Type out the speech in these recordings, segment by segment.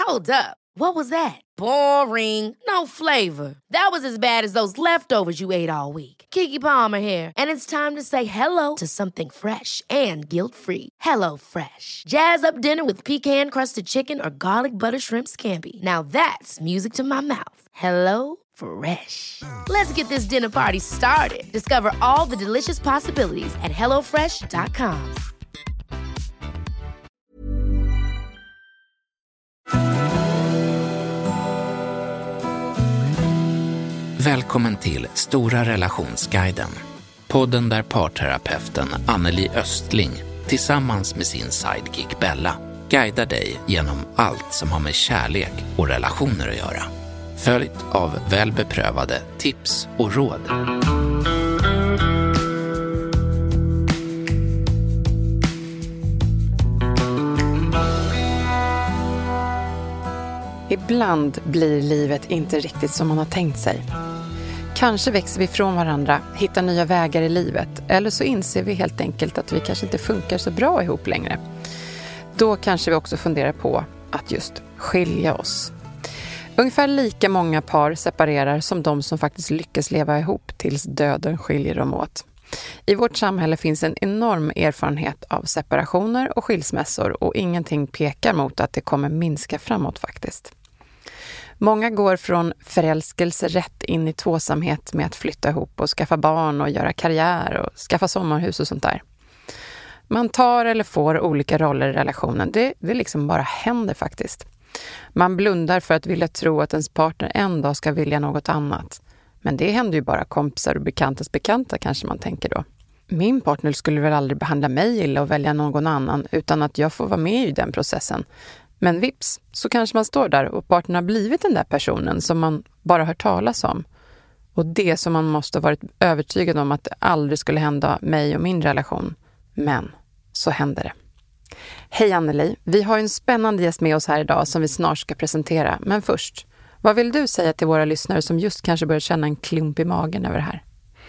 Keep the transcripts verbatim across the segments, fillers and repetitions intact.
Hold up. What was that? Boring. No flavor. That was as bad as those leftovers you ate all week. Keke Palmer here, and it's time to say hello to something fresh and guilt-free. Hello Fresh. Jazz up dinner with pecan-crusted chicken or garlic butter shrimp scampi. Now that's music to my mouth. Hello Fresh. Let's get this dinner party started. Discover all the delicious possibilities at hello fresh dot com. Välkommen till Stora relationsguiden. Podden där parterapeuten Anneli Östling tillsammans med sin sidekick Bella guidar dig genom allt som har med kärlek och relationer att göra. Följt av välbeprövade tips och råd. Ibland blir livet inte riktigt som man har tänkt sig. Kanske växer vi från varandra, hittar nya vägar i livet, eller så inser vi helt enkelt att vi kanske inte funkar så bra ihop längre. Då kanske vi också funderar på att just skilja oss. Ungefär lika många par separerar som de som faktiskt lyckas leva ihop tills döden skiljer dem åt. I vårt samhälle finns en enorm erfarenhet av separationer och skilsmässor och ingenting pekar mot att det kommer minska framåt faktiskt. Många går från förälskelse rätt in i tvåsamhet med att flytta ihop och skaffa barn och göra karriär och skaffa sommarhus och sånt där. Man tar eller får olika roller i relationen. Det, det liksom bara händer faktiskt. Man blundar för att vilja tro att ens partner en dag ska vilja något annat. Men det händer ju bara kompisar och bekantas bekanta kanske man tänker då. Min partner skulle väl aldrig behandla mig illa och välja någon annan utan att jag får vara med i den processen. Men vips, så kanske man står där och partnern har blivit den där personen som man bara hört talas om. Och det som man måste ha varit övertygad om att det aldrig skulle hända mig och min relation. Men så händer det. Hej Anneli, vi har en spännande gäst med oss här idag som vi snart ska presentera. Men först, vad vill du säga till våra lyssnare som just kanske börjar känna en klump i magen över det här?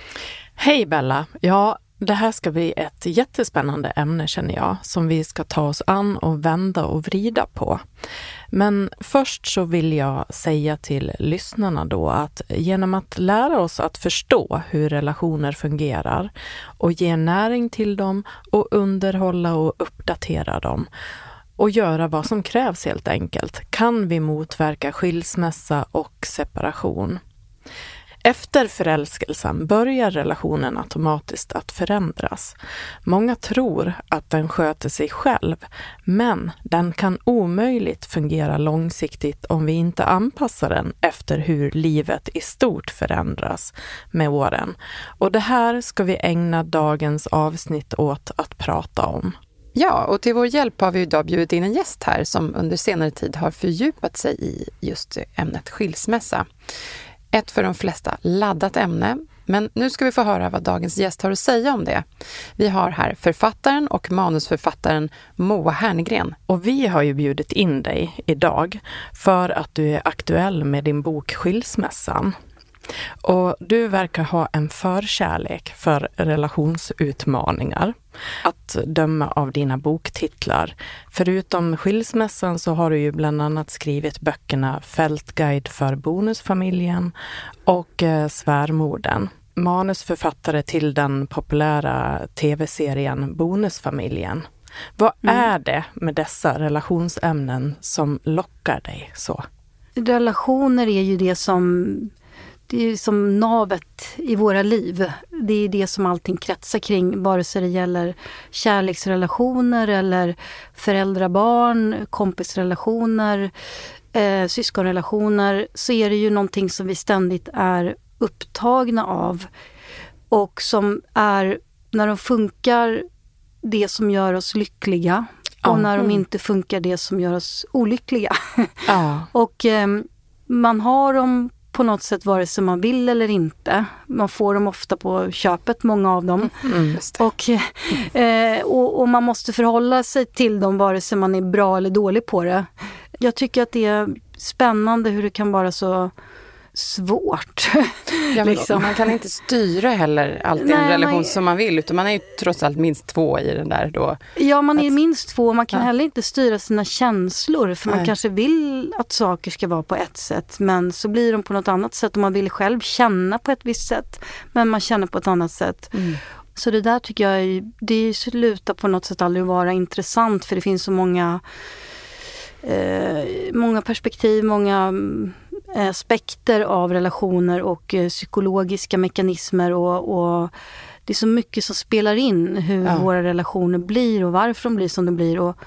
Hej Bella, ja det här ska bli ett jättespännande ämne känner jag som vi ska ta oss an och vända och vrida på. Men först så vill jag säga till lyssnarna då att genom att lära oss att förstå hur relationer fungerar och ge näring till dem och underhålla och uppdatera dem och göra vad som krävs helt enkelt kan vi motverka skilsmässa och separation. Efter förälskelsen börjar relationen automatiskt att förändras. Många tror att den sköter sig själv, men den kan omöjligt fungera långsiktigt om vi inte anpassar den efter hur livet i stort förändras med åren. Och det här ska vi ägna dagens avsnitt åt att prata om. Ja, och till vår hjälp har vi idag bjudit in en gäst här som under senare tid har fördjupat sig i just ämnet skilsmässa. Ett för de flesta laddat ämne, men nu ska vi få höra vad dagens gäst har att säga om det. Vi har här författaren och manusförfattaren Moa Herngren. Och vi har ju bjudit in dig idag för att du är aktuell med din bok Skilsmässan. Och du verkar ha en förkärlek för relationsutmaningar. Att döma av dina boktitlar. Förutom skilsmässan så har du ju bland annat skrivit böckerna Fältguide för bonusfamiljen och eh, Svärmorden. Manusförfattare till den populära tv-serien Bonusfamiljen. Vad mm. är det med dessa relationsämnen som lockar dig så? Relationer är ju det som... Det är som navet i våra liv. Det är det som allting kretsar kring. Vare sig det gäller kärleksrelationer eller föräldrabarn, kompisrelationer, eh, syskonrelationer. Så är det ju någonting som vi ständigt är upptagna av. Och som är, när de funkar, det som gör oss lyckliga. Och mm. när de inte funkar, det som gör oss olyckliga. Ja. Och eh, man har dem på något sätt vare sig man vill eller inte. Man får dem ofta på köpet, många av dem. Mm, och, eh, och, och man måste förhålla sig till dem vare sig man är bra eller dålig på det. Jag tycker att det är spännande hur det kan vara så, svårt. Ja, liksom. Man kan inte styra heller alltid Nej, en relation man... som man vill, utan man är ju trots allt minst två i den där då. Ja, man är att... minst två. Man kan ja. heller inte styra sina känslor, för Nej. man kanske vill att saker ska vara på ett sätt, men så blir de på något annat sätt, och man vill själv känna på ett visst sätt, men man känner på ett annat sätt. Mm. Så det där tycker jag, det slutar på något sätt aldrig vara intressant, för det finns så många eh, många perspektiv, många eh, aspekter av relationer och eh, psykologiska mekanismer, och, och det är så mycket som spelar in hur ja. våra relationer blir och varför de blir som de blir, och,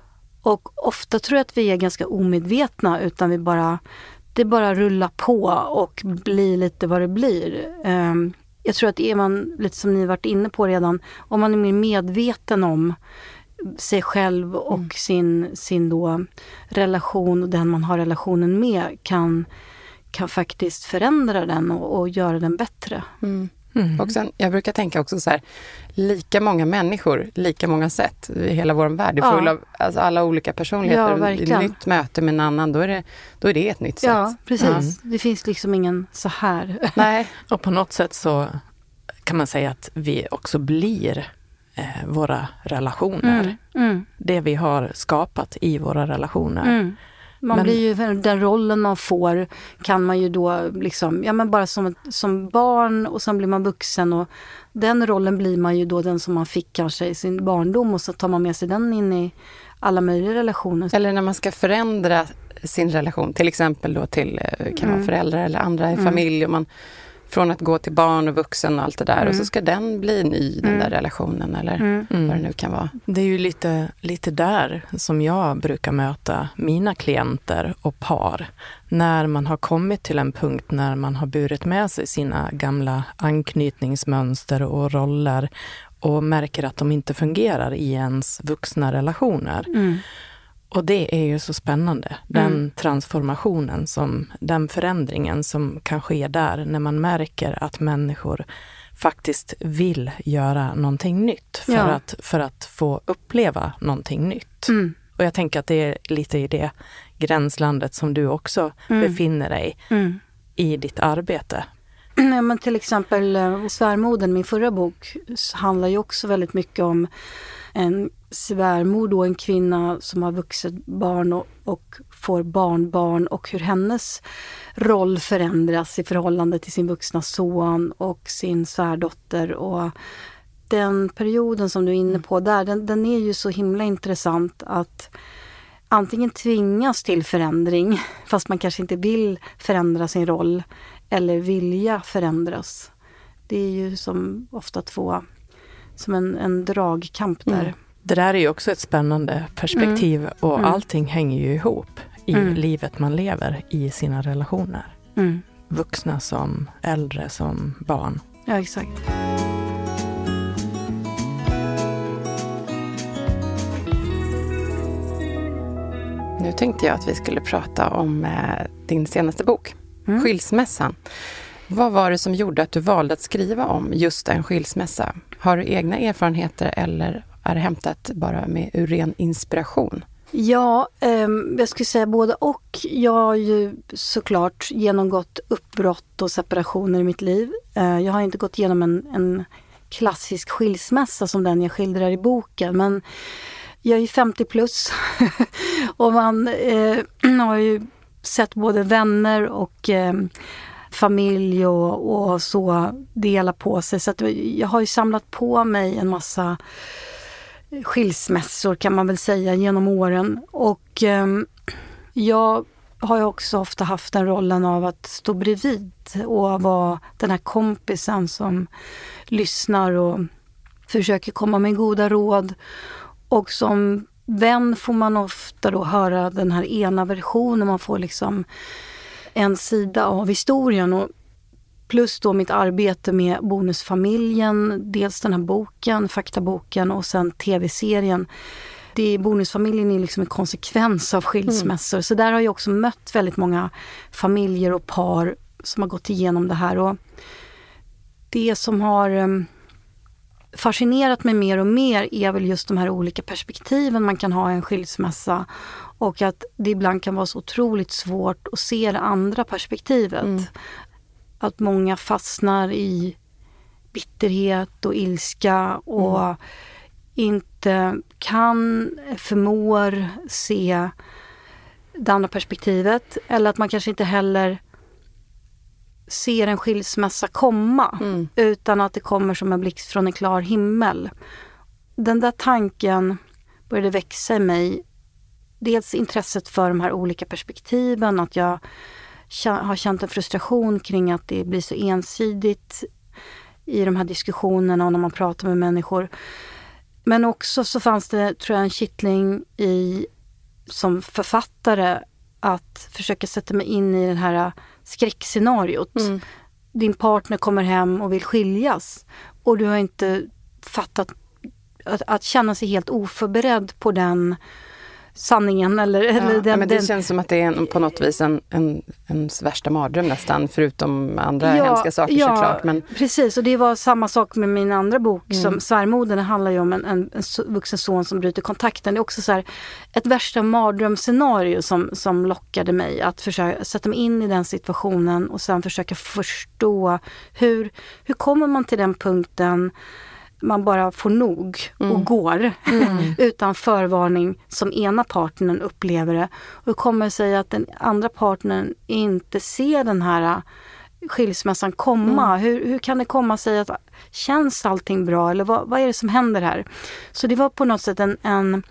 och ofta tror jag att vi är ganska omedvetna, utan vi bara det bara rullar på och blir lite vad det blir. Um, Jag tror att är man, lite som ni varit inne på redan, om man är mer medveten om sig själv och mm. sin, sin då relation och den man har relationen med, kan, kan faktiskt förändra den och, och göra den bättre. Mm. Mm. Och sen, jag brukar tänka också så här, lika många människor, lika många sätt i hela vår värld. Det är full ja. av alltså alla olika personligheter. Ja, i ett nytt möte med en annan, då är det, då är det ett nytt sätt. Ja, precis. Mm. Det finns liksom ingen så här. Nej. Och på något sätt så kan man säga att vi också blir eh, våra relationer. Mm. Mm. Det vi har skapat i våra relationer. Mm. Man men, blir ju, den rollen man får kan man ju då liksom, ja men bara som, som barn, och sen blir man vuxen, och den rollen blir man ju då den som man fick kanske i sin barndom, och så tar man med sig den in i alla möjliga relationer. Eller när man ska förändra sin relation, till exempel då till, kan vara mm. föräldrar eller andra i mm. familj, och man från att gå till barn och vuxen och allt det där. Mm. Och så ska den bli ny, den mm. där relationen. Eller mm. vad det nu kan vara. Det är ju lite, lite där som jag brukar möta mina klienter och par. När man har kommit till en punkt när man har burit med sig sina gamla anknytningsmönster och roller. Och märker att de inte fungerar i ens vuxna relationer. Mm. Och det är ju så spännande. Den mm. transformationen, som, den förändringen som kan ske där när man märker att människor faktiskt vill göra någonting nytt för, ja. att, för att få uppleva någonting nytt. Mm. Och jag tänker att det är lite i det gränslandet som du också mm. befinner dig mm. i ditt arbete. Ja, men till exempel Svärmodern, min förra bok, handlar ju också väldigt mycket om en svärmor då, en kvinna som har vuxit barn och, och får barnbarn, och hur hennes roll förändras i förhållande till sin vuxna son och sin svärdotter. Och den perioden som du är inne på där, den, den är ju så himla intressant, att antingen tvingas till förändring fast man kanske inte vill förändra sin roll, eller vilja förändras. Det är ju som ofta två, som en, en dragkamp där. Mm. Det där är ju också ett spännande perspektiv mm. och mm. allting hänger ju ihop i mm. livet man lever i sina relationer. Mm. Vuxna som äldre som barn. Ja, exakt. Nu tänkte jag att vi skulle prata om eh, din senaste bok, mm. Skilsmässan. Vad var det som gjorde att du valde att skriva om just en skilsmässa? Har du egna erfarenheter eller är det hämtat bara med ur ren inspiration? Ja, eh, jag skulle säga både och. Jag har ju såklart genomgått uppbrott och separationer i mitt liv. Eh, jag har inte gått igenom en, en klassisk skilsmässa som den jag skildrar i boken, men jag är femtio plus och man eh, har ju sett både vänner och eh, familj och, och så dela på sig. Så att jag har ju samlat på mig en massa skilsmässor, kan man väl säga, genom åren. Och eh, jag har ju också ofta haft den rollen av att stå bredvid och vara den här kompisen som lyssnar och försöker komma med goda råd. Och som vän får man ofta då höra den här ena versionen. Man får liksom en sida av historien. Och plus då mitt arbete med Bonusfamiljen. Dels den här boken, faktaboken, och sen tv-serien. Det är, Bonusfamiljen är liksom en konsekvens av skilsmässor. Mm. Så där har jag också mött väldigt många familjer och par som har gått igenom det här. Och det som har fascinerat mig mer och mer är väl just de här olika perspektiven man kan ha i en skilsmässa. Och att det ibland kan vara så otroligt svårt att se det andra perspektivet. Mm. Att många fastnar i bitterhet och ilska och mm. inte kan, förmår se det andra perspektivet. Eller att man kanske inte heller ser en skilsmässa komma. Mm. Utan att det kommer som en blixt från en klar himmel. Den där tanken började växa i mig. Dels intresset för de här olika perspektiven. Att jag har känt en frustration kring att det blir så ensidigt i de här diskussionerna och när man pratar med människor. Men också så fanns det, tror jag, en kittling i som författare att försöka sätta mig in i det här skräckscenariot. Mm. Din partner kommer hem och vill skiljas och du har inte fattat att, att känna sig helt oförberedd på den sanningen eller, ja, eller den, men det den... känns som att det är en, på något vis en, en, en värsta mardröm nästan, förutom andra ja, hemska saker ja, såklart. Men... precis, och det var samma sak med min andra bok mm. som Svärmodern. Det handlar ju om en, en, en vuxen son som bryter kontakten. Det är också så här, ett värsta mardrömscenario som, som lockade mig att försöka sätta mig in i den situationen och sen försöka förstå hur, hur kommer man till den punkten man bara får nog och mm. går mm. utan förvarning som ena partnern upplever det. Och det kommer sig att den andra partnern inte ser den här skilsmässan komma. Mm. Hur, hur kan det komma sig att känns allting bra? Eller vad, vad är det som händer här? Så det var på något sätt en, en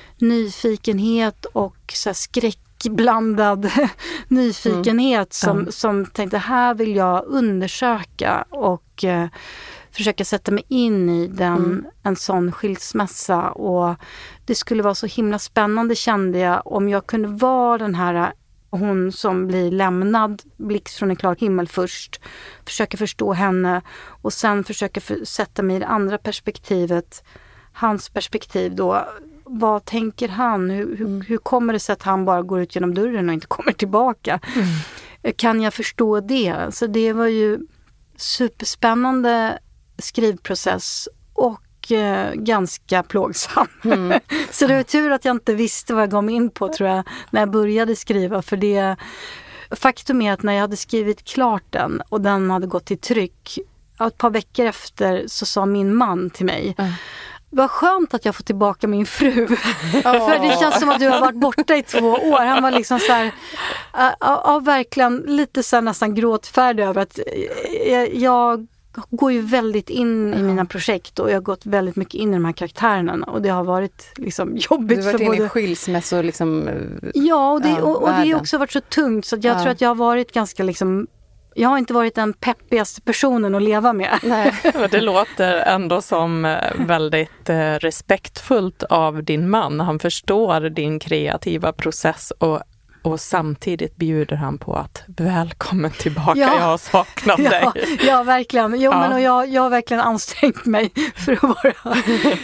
nyfikenhet och så här skräckblandad nyfikenhet mm. som, mm. som tänkte, här vill jag undersöka och eh, försöka sätta mig in i den, mm. en sån skilsmässa. Och det skulle vara så himla spännande, kände jag, om jag kunde vara den här hon som blir lämnad, blixt från en klar himmel först. Försöka förstå henne och sen försöka för, sätta mig i det andra perspektivet. Hans perspektiv då. Vad tänker han? Hur, hur, hur kommer det sig att han bara går ut genom dörren och inte kommer tillbaka? Mm. Kan jag förstå det? Så det var ju superspännande skrivprocess och eh, ganska plågsam. Mm. Så det var tur att jag inte visste vad jag gav mig in på, tror jag, när jag började skriva. För det, faktum är att när jag hade skrivit klart den och den hade gått till tryck, ett par veckor efter så sa min man till mig, mm. vad skönt att jag får tillbaka min fru. Oh. För det känns som att du har varit borta i två år. Han var liksom så här, ja, uh, uh, verkligen lite så här nästan gråtfärdig över att jag, jag går ju väldigt in i mina projekt och jag har gått väldigt mycket in i de här karaktärerna och det har varit liksom jobbigt. Du har varit för både... inne i skilsmässor liksom. Ja, och det, ja, och, och det har också varit så tungt så att jag ja. tror att jag har varit ganska liksom, jag har inte varit den peppigaste personen att leva med. Nej, det låter ändå som väldigt respektfullt av din man. Han förstår din kreativa process och Och samtidigt bjuder han på att välkommen tillbaka, ja. jag har saknat ja, dig. Ja, verkligen. Jo, ja. men och jag, jag har verkligen ansträngt mig för att vara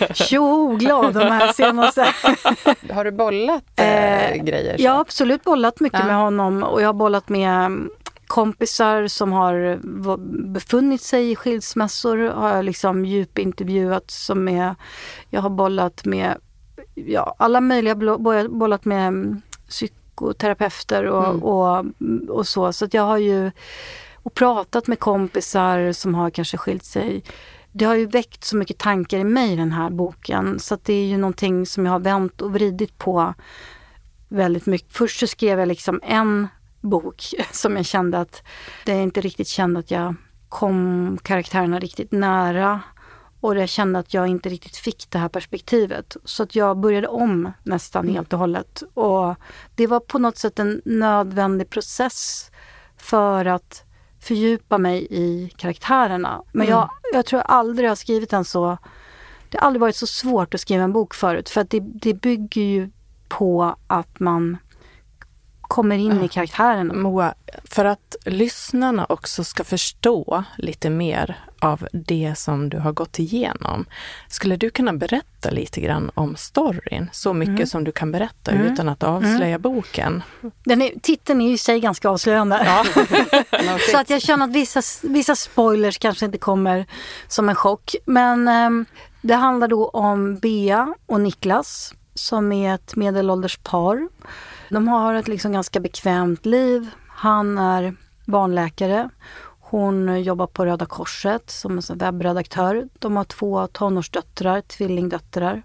så glad de här senaste. Har du bollat äh, grejer? Så? Jag har absolut bollat mycket ja. med honom och jag har bollat med kompisar som har befunnit sig i skilsmässor. Har jag liksom djupintervjuat som är, jag har bollat med ja, alla möjliga, bollat med psyk och terapeuter och, mm. och, och så. Så att jag har ju och pratat med kompisar som har kanske skilt sig. Det har ju väckt så mycket tankar i mig, den här boken. Så att det är ju någonting som jag har vänt och vridit på väldigt mycket. Först så skrev jag liksom en bok som jag kände att det inte riktigt kände att jag kom karaktärerna riktigt nära. Och jag kände att jag inte riktigt fick det här perspektivet. Så att jag började om nästan mm. helt och hållet. Och det var på något sätt en nödvändig process för att fördjupa mig i karaktärerna. Men mm. jag, jag tror aldrig jag har skrivit en så... Det har aldrig varit så svårt att skriva en bok förut. För att det, det bygger ju på att man kommer in Ja. i karaktären. Moa, för att lyssnarna också ska förstå lite mer av det som du har gått igenom, skulle du kunna berätta lite grann om storyn? Så mycket mm. som du kan berätta mm. utan att avslöja mm. boken. Den är, titeln är ju i sig ganska avslöjande. Ja. Så att jag känner att vissa, vissa spoilers kanske inte kommer som en chock. Men eh, det handlar då om Bea och Niklas som är ett medelålders par. De har ett liksom ganska bekvämt liv. Han är barnläkare. Hon jobbar på Röda Korset som en webbredaktör. De har två tonårsdöttrar, tvillingdöttrar.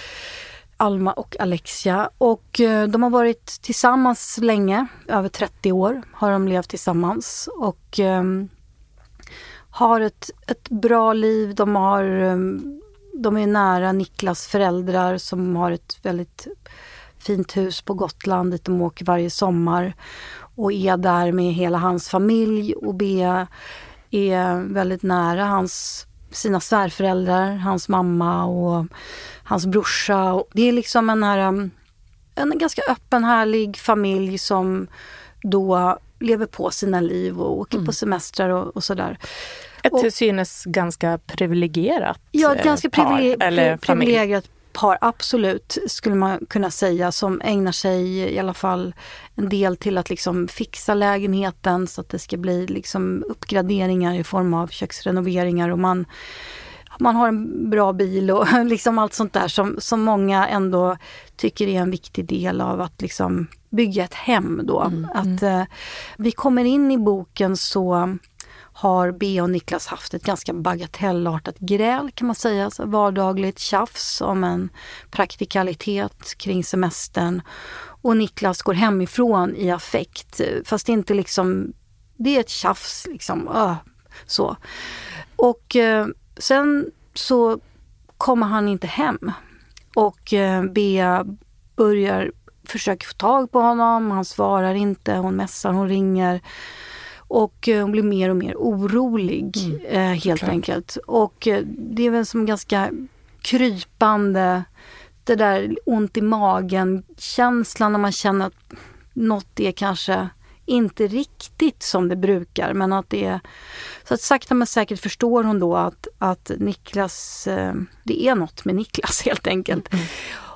Alma och Alexia. Och de har varit tillsammans länge. Över trettio år har de levt tillsammans. Och um, har ett, ett bra liv. De har... Um, de är nära Niklas föräldrar som har ett väldigt fint hus på Gotland dit de åker varje sommar och är där med hela hans familj. Och Bea är väldigt nära hans, sina svärföräldrar, hans mamma och hans brorsa. Och det är liksom en, här, en ganska öppen, härlig familj som då lever på sina liv och åker mm. på semestrar och, och sådär. Ett till synes ganska privilegierat Ja, ett ganska par, privileg- eller privilegierat par, absolut, skulle man kunna säga, som ägnar sig i alla fall en del till att liksom fixa lägenheten så att det ska bli liksom uppgraderingar i form av köksrenoveringar och man, man har en bra bil och liksom allt sånt där som, som många ändå tycker är en viktig del av att liksom bygga ett hem då. Mm, att mm. Eh, vi kommer in i boken så har Bea och Niklas haft ett ganska bagatellartat gräl kan man säga. Så vardagligt tjafs om en praktikalitet kring semestern. Och Niklas går hemifrån i affekt. Fast det är inte liksom, det är ett tjafs liksom. Öh, så. Och eh, sen så kommer han inte hem. Och eh, Bea börjar försöka få tag på honom. Han svarar inte, hon messar, hon ringer. Och hon blir mer och mer orolig mm. eh, helt Klart. enkelt. Och eh, det är väl som ganska krypande, det där ont i magen, känslan när man känner att något är kanske inte riktigt som det brukar. Men att det är, så att sakta men säkert förstår hon då att, att Niklas, eh, det är något med Niklas helt enkelt. Mm.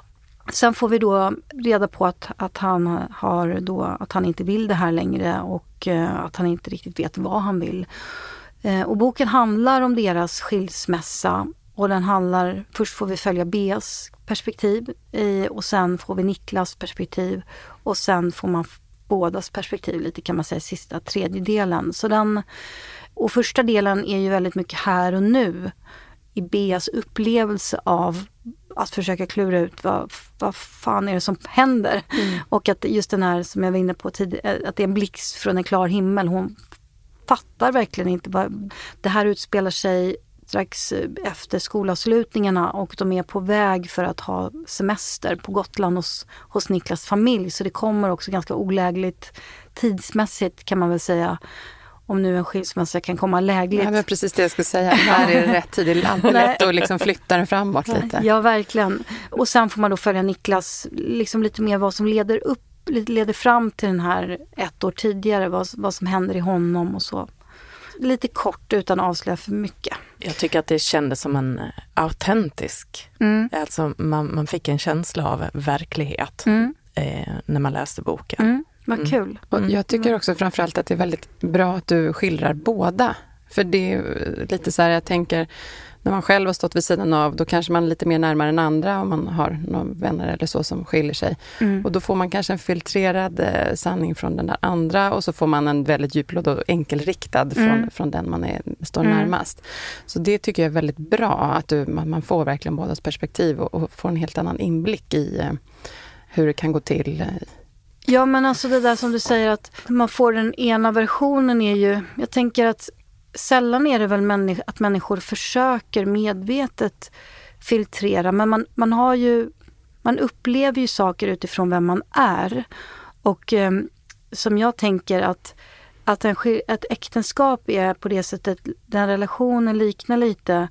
Sen får vi då reda på att, att, han har då, att han inte vill det här längre och eh, att han inte riktigt vet vad han vill. Eh, och boken handlar om deras skilsmässa och den handlar, först får vi följa Beas perspektiv eh, och sen får vi Niklas perspektiv och sen får man bådas perspektiv lite kan man säga sista tredjedelen. Så den, och första delen är ju väldigt mycket här och nu i Beas upplevelse av att försöka klura ut vad, vad fan är det som händer. Mm. Och att just den här som jag var inne på tidigare, att det är en blixt från en klar himmel. Hon fattar verkligen inte vad det här utspelar sig strax efter skolavslutningarna och de är på väg för att ha semester på Gotland hos, hos Niklas familj. Så det kommer också ganska olägligt tidsmässigt kan man väl säga. Om nu en skilsmässa kan komma lägligt. Ja, men precis det jag skulle säga. Här är det rätt tid i landet och liksom flyttar den framåt lite. Ja, verkligen. Och sen får man då följa Niklas liksom lite mer vad som leder upp, leder fram till den här ett år tidigare. Vad, vad som händer i honom och så. Lite kort utan att avslöja för mycket. Jag tycker att det kändes som en autentisk. Mm. Alltså man, man fick en känsla av verklighet mm. eh, när man läste boken. Mm. Vad mm. kul. Och jag tycker också framförallt att det är väldigt bra att du skildrar båda. För det är lite så här, jag tänker, när man själv har stått vid sidan av, då kanske man är lite mer närmare än andra om man har några vänner eller så som skiljer sig. Mm. Och då får man kanske en filtrerad eh, sanning från den där andra och så får man en väldigt djuplåd och enkelriktad mm. från, från den man är, står mm. närmast. Så det tycker jag är väldigt bra, att du, man, man får verkligen bådas perspektiv och, och får en helt annan inblick i eh, hur det kan gå till. Eh, Ja, men alltså det där som du säger att man får den ena versionen är ju, jag tänker att sällan är det väl människ- att människor försöker medvetet filtrera, men man, man har ju, man upplever ju saker utifrån vem man är och eh, som jag tänker att, att en, ett äktenskap är på det sättet, den relationen liknar lite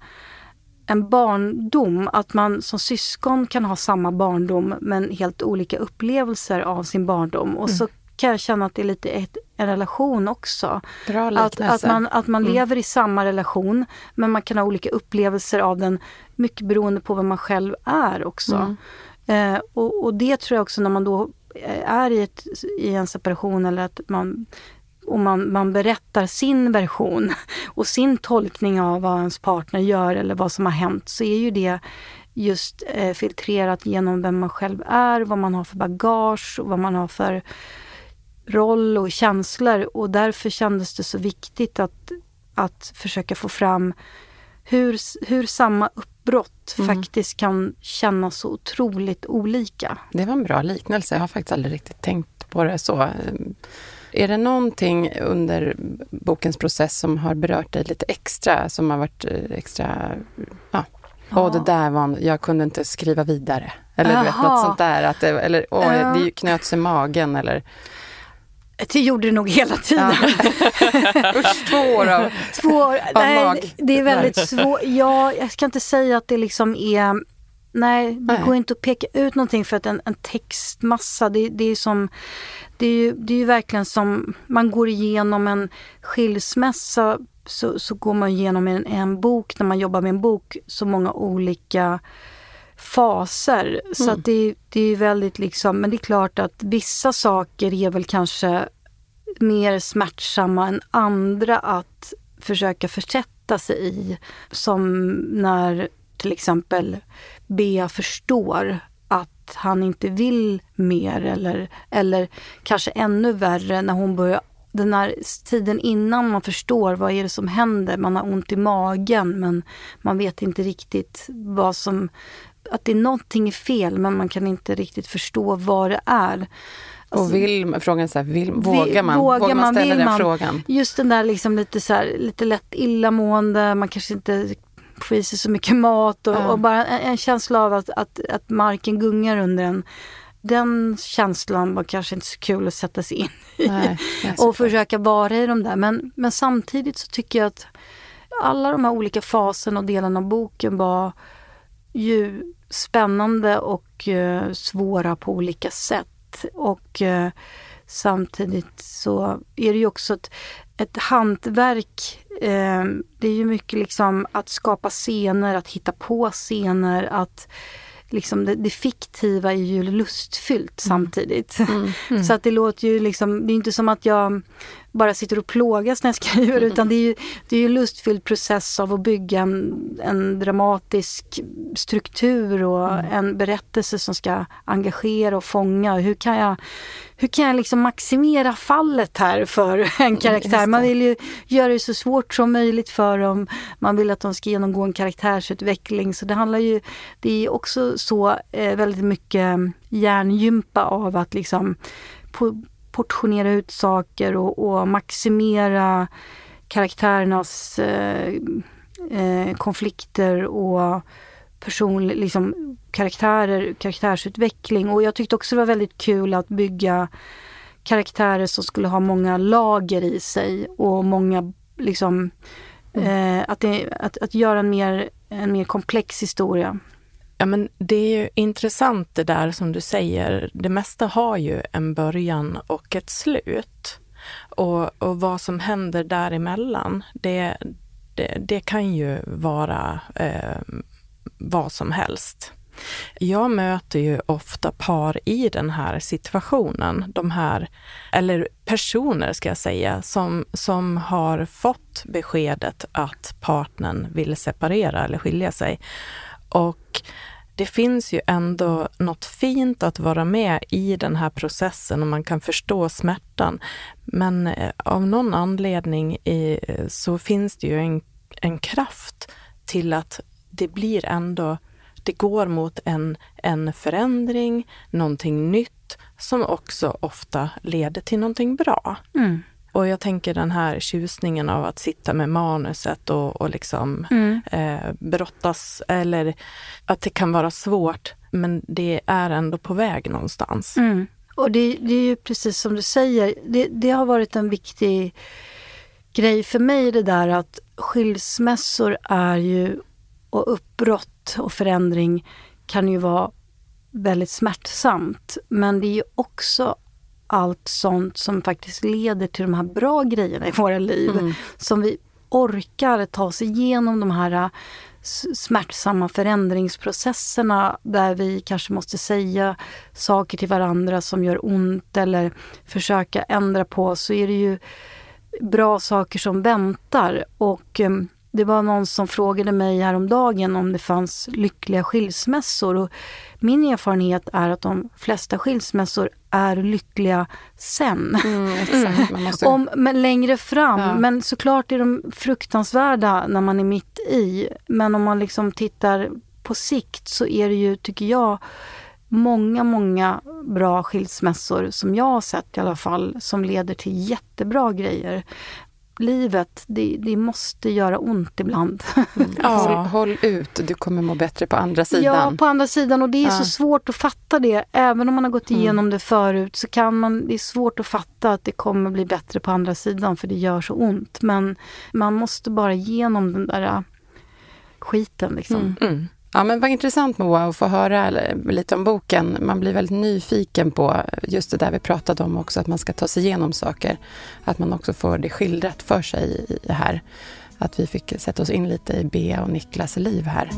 en barndom, att man som syskon kan ha samma barndom men helt olika upplevelser av sin barndom. Och mm. så kan jag känna att det är lite ett, en relation också. Bra att, att man, att man mm. lever i samma relation, men man kan ha olika upplevelser av den, mycket beroende på vad man själv är också. Mm. Eh, och, och det tror jag också när man då är i, ett, i en separation, eller att man, och man, man berättar sin version och sin tolkning av vad ens partner gör eller vad som har hänt, så är ju det just eh, filtrerat genom vem man själv är, vad man har för bagage och vad man har för roll och känslor. Och därför kändes det så viktigt att, att försöka få fram hur, hur samma uppbrott mm. faktiskt kan kännas så otroligt olika. Det var en bra liknelse. Jag har faktiskt aldrig riktigt tänkt på det så. Är det någonting under bokens process som har berört dig lite extra, som har varit extra... Ja. Ja. Och det där var, jag kunde inte skriva vidare. Eller du vet, något sånt där. Att det, eller åh, ja. Det knöts i magen. Eller... Det gjorde det nog hela tiden. Ja. Usch, två år av, två år. av Nej, mag. Det är väldigt svårt. Ja, jag ska inte säga att det liksom är... Nej, det nej. går inte att peka ut någonting, för att en, en textmassa, det, det är som... Det är, ju, det är ju verkligen som... Man går igenom en skilsmässa... Så, så går man igenom en, en bok, när man jobbar med en bok, så många olika faser. Mm. Så att det, det är väldigt liksom, men det är klart att vissa saker är väl kanske mer smärtsamma än andra att försöka försätta sig i. Som när till exempel Bea förstår att han inte vill mer, eller, eller kanske ännu värre när hon börjar, den här tiden innan man förstår vad är det som händer. Man har ont i magen, men man vet inte riktigt vad som... Att det är någonting är fel, men man kan inte riktigt förstå vad det är. Alltså, och vill, frågan är så här, vill, vågar man, vågar man, man ställa den man, frågan? Just den där liksom lite, så här, lite lätt illamående, man kanske inte får i sig så mycket mat. Och, ja. och bara en, en känsla av att, att, att marken gungar under en. Den känslan var kanske inte så kul att sätta sig in i. Nej, och försöka vara i de där. Men, men samtidigt så tycker jag att alla de här olika faserna och delarna av boken var ju spännande och uh, svåra på olika sätt. Och uh, samtidigt så är det ju också ett, ett hantverk. Uh, det är ju mycket liksom att skapa scener, att hitta på scener, att liksom det, det fiktiva är ju lustfyllt mm. samtidigt. Mm. Mm. Så att det låter ju liksom, det är inte som att jag bara sitter och plågas när jag skriver, mm. utan det är ju, det är ju en lustfylld process av att bygga en, en dramatisk struktur och mm. en berättelse som ska engagera och fånga. Hur kan jag, hur kan jag liksom maximera fallet här för en karaktär? Man vill ju göra det så svårt som möjligt för dem. Man vill att de ska genomgå en karaktärsutveckling. Så det handlar ju, det är också så eh, väldigt mycket hjärngympa av att liksom på, portionera ut saker och, och maximera karaktärernas eh, eh, konflikter och person, liksom, karaktärer, karaktärsutveckling. Och jag tyckte också det var väldigt kul att bygga karaktärer som skulle ha många lager i sig och många liksom mm. eh, att, det, att, att göra en mer, en mer komplex historia. Ja, men det är ju intressant det där som du säger. Det mesta har ju en början och ett slut. Och, och vad som händer däremellan, det, det, det kan ju vara eh, vad som helst. Jag möter ju ofta par i den här situationen, de här, eller personer ska jag säga, som, som har fått beskedet att partnern vill separera eller skilja sig. Och det finns ju ändå något fint att vara med i den här processen och man kan förstå smärtan. Men av någon anledning i, så finns det ju en, en kraft till att det blir ändå, det går mot en, en förändring, någonting nytt som också ofta leder till någonting bra. Mm. Och jag tänker den här tjusningen av att sitta med manuset och, och liksom mm. eh, brottas, eller att det kan vara svårt, men det är ändå på väg någonstans. Mm. Och det, det är ju precis som du säger, det, det har varit en viktig grej för mig det där att skilsmässor är ju, och uppbrott och förändring kan ju vara väldigt smärtsamt, men det är ju också allt sånt som faktiskt leder till de här bra grejerna i våra liv. Mm. Som vi orkar ta oss igenom de här smärtsamma förändringsprocesserna där vi kanske måste säga saker till varandra som gör ont eller försöka ändra på, så är det ju bra saker som väntar. Och um, det var någon som frågade mig häromdagen om det fanns lyckliga skilsmässor, och min erfarenhet är att de flesta skilsmässor är lyckliga sen. Mm, exakt. Man måste... om, men längre fram. Ja. Men såklart är de fruktansvärda när man är mitt i. Men om man liksom tittar på sikt så är det ju, tycker jag, många, många bra skilsmässor som jag har sett i alla fall, som leder till jättebra grejer. Livet, det, det måste göra ont ibland. Mm. Ja. Håll, håll ut, du kommer må bättre på andra sidan. Ja, på andra sidan, och det är ja. så svårt att fatta det. Även om man har gått igenom mm. det förut så kan man, det är svårt att fatta att det kommer bli bättre på andra sidan, för det gör så ont. Men man måste bara igenom den där skiten liksom. Mm. Mm. Ja, men vad intressant, Moa, att få höra lite om boken. Man blir väldigt nyfiken på just det där vi pratade om också, att man ska ta sig igenom saker. Att man också får det skildrat för sig i det här. Att vi fick sätta oss in lite i Bea och Niklas liv här.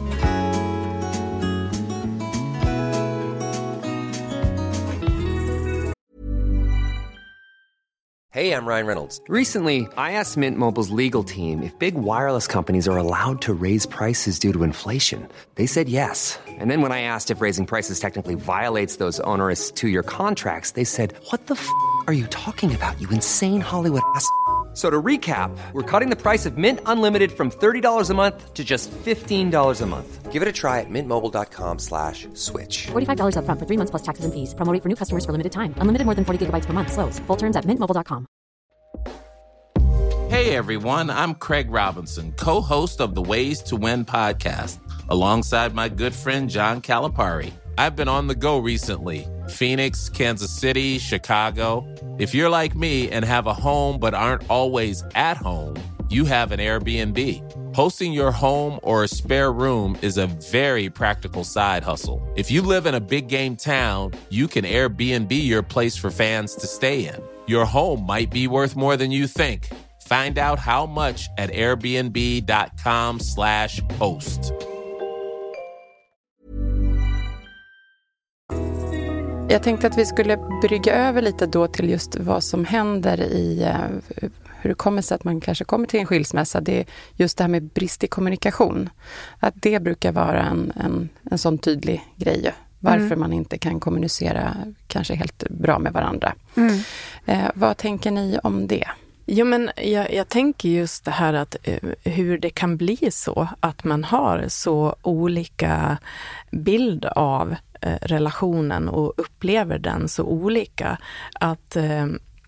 Hey, I'm Ryan Reynolds. Recently, I asked Mint Mobile's legal team if big wireless companies are allowed to raise prices due to inflation. They said yes. And then when I asked if raising prices technically violates those onerous two-year contracts, they said, what the f*** are you talking about, you insane Hollywood ass f- So to recap, we're cutting the price of Mint Unlimited from thirty dollars a month to just fifteen dollars a month. Give it a try at mintmobile.com slash switch. forty-five dollars up front for three months plus taxes and fees. Promo rate for new customers for limited time. Unlimited more than forty gigabytes per month. Slows full terms at mint mobile dot com. Hey everyone, I'm Craig Robinson, co-host of the Ways to Win podcast, alongside my good friend John Calipari. I've been on the go recently. Phoenix, Kansas City, Chicago. If you're like me and have a home but aren't always at home, you have an Airbnb. Hosting your home or a spare room is a very practical side hustle. If you live in a big game town, you can Airbnb your place for fans to stay in. Your home might be worth more than you think. Find out how much at airbnb.com slash host. Jag tänkte att vi skulle brygga över lite då till just vad som händer i uh, hur det kommer sig att man kanske kommer till en skilsmässa. Det är just det här med brist i kommunikation. Att det brukar vara en, en, en sån tydlig grej. Varför mm. man inte kan kommunicera kanske helt bra med varandra. Mm. Uh, vad tänker ni om det? Jo, men jag, jag tänker just det här att uh, hur det kan bli så att man har så olika bild av uh, relationen och upplever den så olika att uh,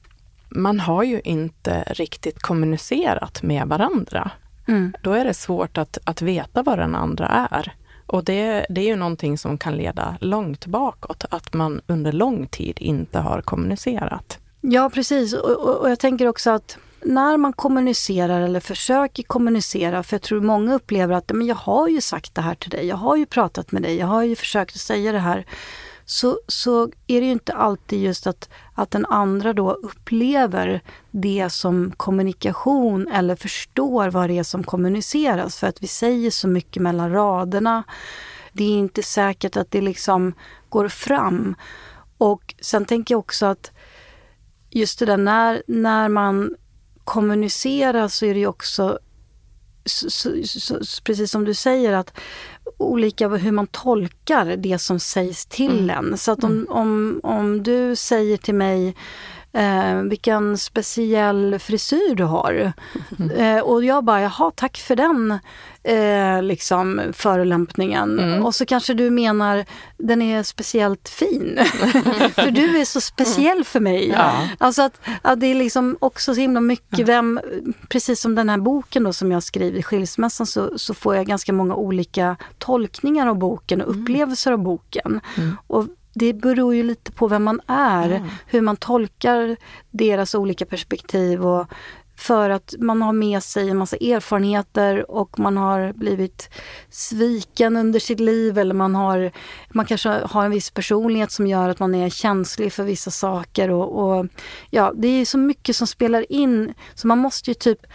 man har ju inte riktigt kommunicerat med varandra. Mm. Då är det svårt att, att veta vad den andra är. Och det, det är ju någonting som kan leda långt bakåt, att man under lång tid inte har kommunicerat. Ja, precis. Och, och, och jag tänker också att när man kommunicerar eller försöker kommunicera, för jag tror många upplever att men jag har ju sagt det här till dig, jag har ju pratat med dig, jag har ju försökt att säga det här, så, så är det ju inte alltid just att, att den andra då upplever det som kommunikation eller förstår vad det är som kommuniceras, för att vi säger så mycket mellan raderna. Det är inte säkert att det liksom går fram. Och sen tänker jag också att just det där, när, när man kommunicerar så är det ju också så, så, så, precis som du säger, att olika hur man tolkar det som sägs till mm. en. Så att om, om, om du säger till mig eh, vilken speciell frisyr du har mm. eh, och jag bara, jaha, tack för den eh, liksom förolämpningen. Mm. Och så kanske du menar den är speciellt fin. För du är så speciell för mig. Ja. Alltså att, att det är liksom också så himla mycket vem, precis som den här boken då som jag skriver i Skilsmässan, så, så får jag ganska många olika tolkningar av boken och upplevelser av boken. Mm. Och det beror ju lite på vem man är, mm. hur man tolkar deras olika perspektiv och För att man har med sig en massa erfarenheter och man har blivit sviken under sitt liv, eller man har man kanske har en viss personlighet som gör att man är känslig för vissa saker och, och ja, det är så mycket som spelar in, så man måste ju typ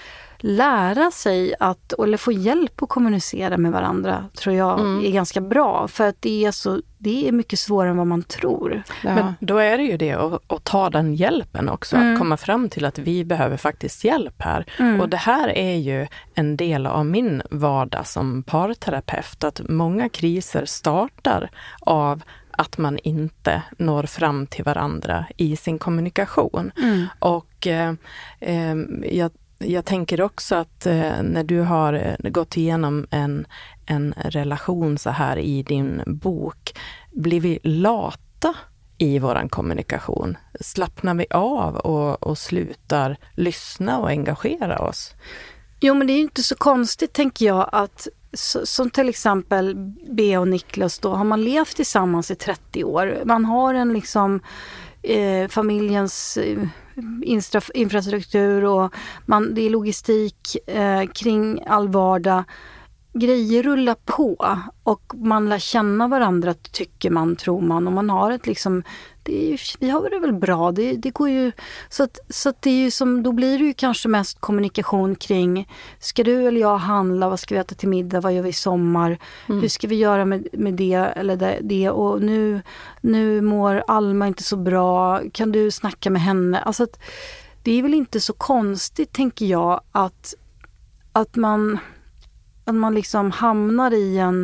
lära sig att, eller få hjälp att kommunicera med varandra, tror jag mm. är ganska bra, för att det är så det är mycket svårare än vad man tror. Ja. Men då är det ju det att, att ta den hjälpen också, mm. att komma fram till att vi behöver faktiskt hjälp här. Mm. Och det här är ju en del av min vardag som parterapeut, att många kriser startar av att man inte når fram till varandra i sin kommunikation. Mm. Och eh, eh, jag Jag tänker också att eh, när du har eh, gått igenom en, en relation så här i din bok, blir vi lata i våran kommunikation? Slappnar vi av och, och slutar lyssna och engagera oss? Jo, men det är ju inte så konstigt, tänker jag, att så, som till exempel B och Niklas då, har man levt tillsammans i trettio år. Man har en liksom eh, familjens eh, infra- infrastruktur och man, det är logistik eh, kring all vardag. Grejer rullar på och man lär känna varandra, tycker man, tror man, och man har ett liksom, det är, vi har det väl bra, det, det går ju, så att, så att det är ju som, då blir det ju kanske mest kommunikation kring, ska du eller jag handla, vad ska vi äta till middag, vad gör vi i sommar, mm. hur ska vi göra med, med det eller det, det och nu, nu mår Alma inte så bra, kan du snacka med henne, alltså att det är väl inte så konstigt, tänker jag, att, att man att man liksom hamnar i en,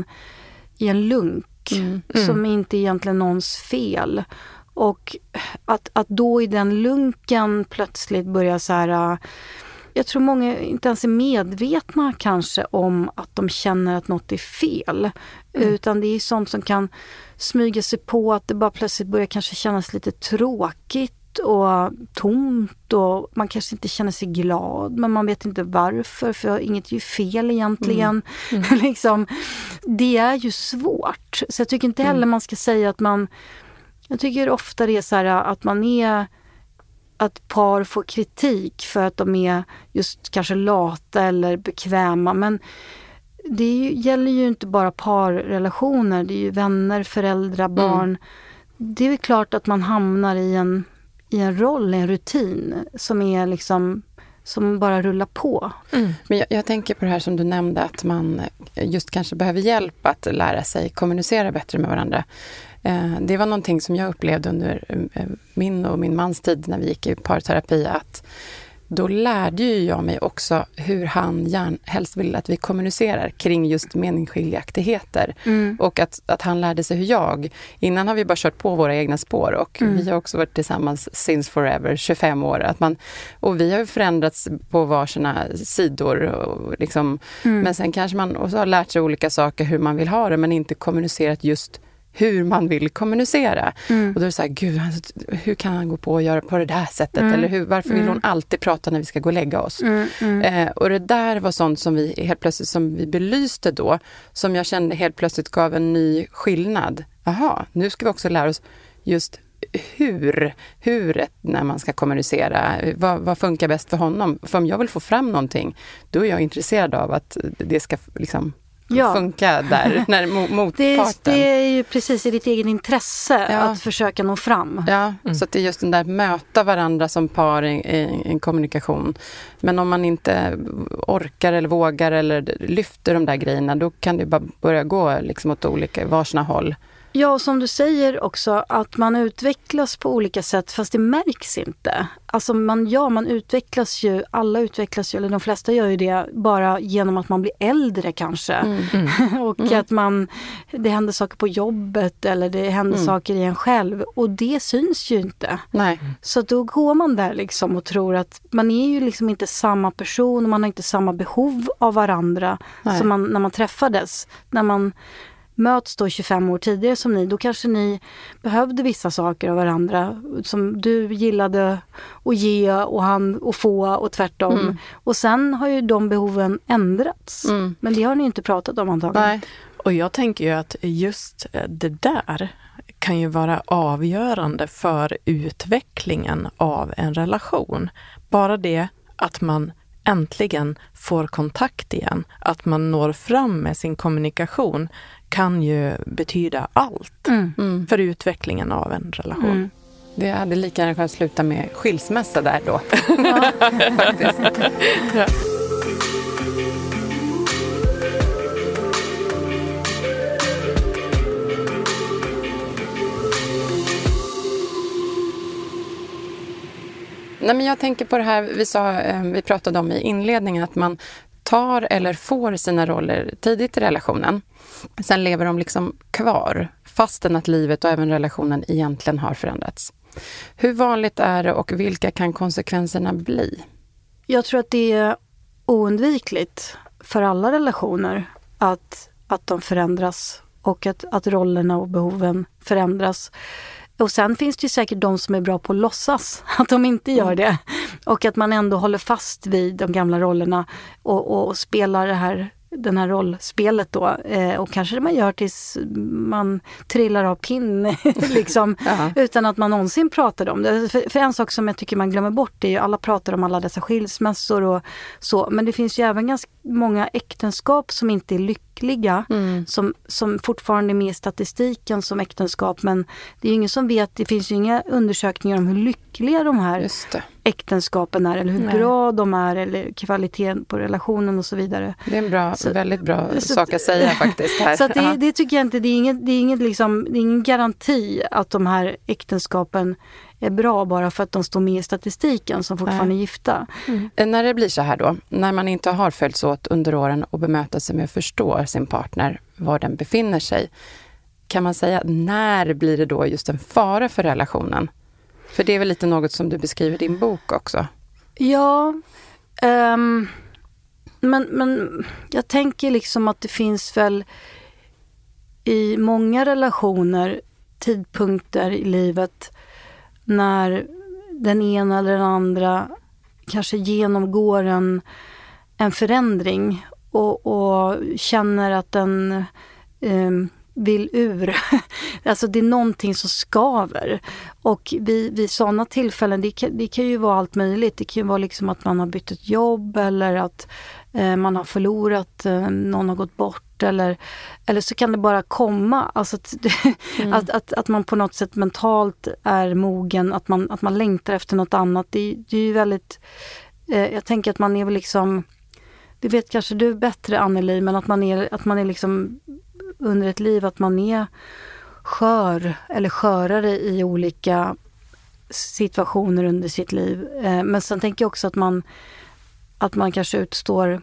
i en lunk mm. Mm. som inte egentligen någons fel. Och att, att då i den lunken plötsligt börja så här, jag tror många inte ens är medvetna kanske om att de känner att något är fel. Mm. Utan det är sånt som kan smyga sig på, att det bara plötsligt börjar kanske kännas lite tråkigt och tomt och man kanske inte känner sig glad, men man vet inte varför, för inget är ju fel egentligen. Mm. Mm. liksom, det är ju svårt, så jag tycker inte heller mm. man ska säga att man, jag tycker ofta det är så här att man är, att par får kritik för att de är just kanske lata eller bekväma, men det är ju, gäller ju inte bara parrelationer, det är ju vänner, föräldrar, barn. Mm. Det är väl klart att man hamnar i en i en roll, en rutin som är liksom, som bara rullar på. Mm. Men jag, jag tänker på det här som du nämnde, att man just kanske behöver hjälp att lära sig kommunicera bättre med varandra. Eh, det var någonting som jag upplevde under eh, min och min mans tid när vi gick i parterapi, att då lärde ju jag mig också hur han gärna helst vill att vi kommunicerar kring just meningsskiljaktigheter. Mm. Och att, att han lärde sig hur jag, innan har vi bara kört på våra egna spår och mm. vi har också varit tillsammans since forever, tjugofem år. Att man, och vi har ju förändrats på varsina sidor. Och liksom, mm. Men sen kanske man också har lärt sig olika saker hur man vill ha det, men inte kommunicerat just hur man vill kommunicera. Mm. Och då är det så här, gud, hur kan han gå på och göra på det där sättet? Mm. Eller hur, varför vill mm. hon alltid prata när vi ska gå och lägga oss? Mm. Mm. Eh, och det där var sånt som vi helt plötsligt, som vi belyste då, som jag kände helt plötsligt gav en ny skillnad. Aha, nu ska vi också lära oss just hur, hur när man ska kommunicera. Vad, vad funkar bäst för honom? För om jag vill få fram någonting, då är jag intresserad av att det ska liksom ja. funka där när motparten. Det, det är ju precis i ditt egen intresse ja. att försöka nå fram. Ja, mm. så att det är just den där möta varandra som par i, i en kommunikation. Men om man inte orkar eller vågar eller lyfter de där grejerna, då kan det bara börja gå liksom åt olika varsna håll. Ja, och som du säger också, att man utvecklas på olika sätt, fast det märks inte. Alltså man, ja, man utvecklas ju, alla utvecklas ju, eller de flesta gör ju det bara genom att man blir äldre kanske. Mm. Mm. och mm. att man, det händer saker på jobbet eller det händer mm. saker i en själv. Och det syns ju inte. Nej. Så då går man där liksom och tror att man är ju liksom inte samma person och man har inte samma behov av varandra Nej. som man, när man träffades. När man möts då tjugofem år tidigare som ni, då kanske ni behövde vissa saker av varandra som du gillade att ge och han att få och tvärtom. Mm. Och sen har ju de behoven ändrats. Mm. Men det har ni inte pratat om antagligen. Nej. Och jag tänker ju att just det där kan ju vara avgörande för utvecklingen av en relation. Bara det att man äntligen får kontakt igen, att man når fram med sin kommunikation kan ju betyda allt Mm. Mm. för utvecklingen av en relation. Mm. Det hade lika gärna kunnat sluta med skilsmässa där då. Ja. Faktiskt. Ja. Nej, men jag tänker på det här vi, sa, vi pratade om i inledningen, att man tar eller får sina roller tidigt i relationen. Sen lever de liksom kvar, fastän att livet och även relationen egentligen har förändrats. Hur vanligt är det och vilka kan konsekvenserna bli? Jag tror att det är oundvikligt för alla relationer att, att de förändras och att, att rollerna och behoven förändras. Och sen finns det ju säkert de som är bra på att låtsas att de inte gör det. Och att man ändå håller fast vid de gamla rollerna och, och, och spelar det här, den här rollspelet då. Eh, och kanske det man gör tills man trillar av pinn liksom, utan att man någonsin pratar om det. För, för en sak som jag tycker man glömmer bort är ju, alla pratar om alla dessa skilsmässor och så. Men det finns ju även ganska många äktenskap som inte är lyckliga. Mm. Som, som fortfarande är med i statistiken som äktenskap. Men det är ju ingen som vet, det finns ju inga undersökningar om hur lyckliga de här äktenskapen är. Eller hur Nej. bra de är. Eller kvaliteten på relationen och så vidare. Det är en bra, så, väldigt bra så, sak att säga faktiskt här. Så att det, det tycker jag inte, det är, inget, det, är inget liksom, det är ingen garanti att de här äktenskapen är bra bara för att de står med i statistiken som fortfarande är gifta. Mm. När det blir så här då, när man inte har följts åt under åren och bemötat sig med att förstå sin partner, var den befinner sig, kan man säga, när blir det då just en fara för relationen? För det är väl lite något som du beskriver i din bok också. Ja, um, men, men jag tänker liksom att det finns väl i många relationer tidpunkter i livet när den ena eller den andra kanske genomgår en, en förändring och, och känner att den eh, vill ur. Alltså det är någonting som skaver. Och vid, vid sådana tillfällen, det kan, det kan ju vara allt möjligt. Det kan ju vara liksom att man har bytt ett jobb eller att eh, man har förlorat, eh, någon har gått bort. Eller, eller så kan det bara komma. Alltså att, mm. att, att, att man på något sätt mentalt är mogen. Att man, att man längtar efter något annat. Det, det är ju väldigt... Eh, jag tänker att man är väl liksom... Det vet kanske du bättre, Anneli. Men att man är, att man är liksom under ett liv att man är skör eller skörare i olika situationer under sitt liv. Eh, men sen tänker jag också att man, att man kanske utstår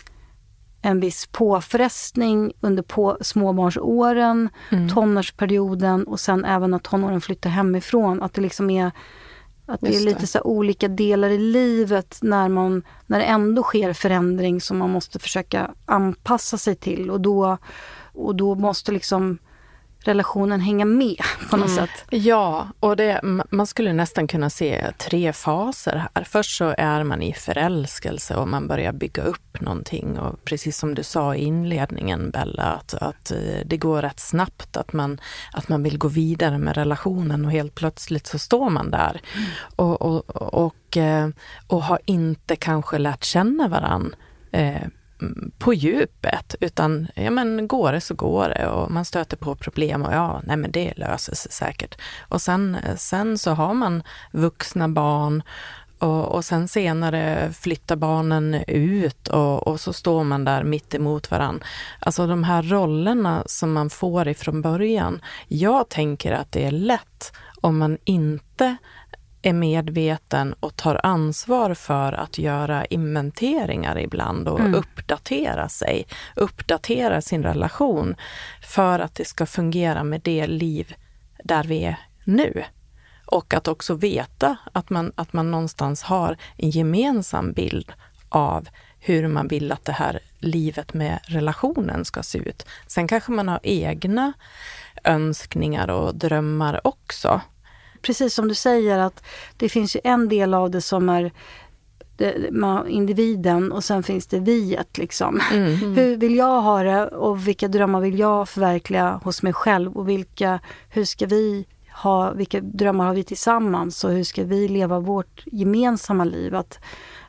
en viss påfrestning under på småbarnsåren, mm. tonårsperioden och sen även att tonåren flyttar hemifrån. Att det liksom är, att det är lite det. Så olika delar i livet när, man, när det ändå sker förändring som man måste försöka anpassa sig till. Och då, och då måste liksom relationen hänga med på något mm. sätt. Ja, och det, man skulle nästan kunna se tre faser här. Först så är man i förälskelse och man börjar bygga upp någonting. Och precis som du sa i inledningen, Bella, att, att det går rätt snabbt. Att man, att man vill gå vidare med relationen och helt plötsligt så står man där. Mm. Och, och, och, och har inte kanske lärt känna varann eh, på djupet, utan ja, men går det så går det och man stöter på problem och ja, nej men det löser sig säkert. Och sen, sen så har man vuxna barn och, och sen senare flyttar barnen ut och, och så står man där mitt emot varann. Alltså de här rollerna som man får ifrån början, jag tänker att det är lätt om man inte är medveten och tar ansvar för att göra inventeringar ibland och mm. uppdatera sig, uppdatera sin relation för att det ska fungera med det liv där vi är nu. Och att också veta att man, att man någonstans har en gemensam bild av hur man vill att det här livet med relationen ska se ut. Sen kanske man har egna önskningar och drömmar också. Precis som du säger, att det finns ju en del av det som är det, man, individen och sen finns det viet liksom. Mm. Mm. Hur vill jag ha det och vilka drömmar vill jag förverkliga hos mig själv och vilka, hur ska vi ha, vilka drömmar har vi tillsammans och hur ska vi leva vårt gemensamma liv? Att,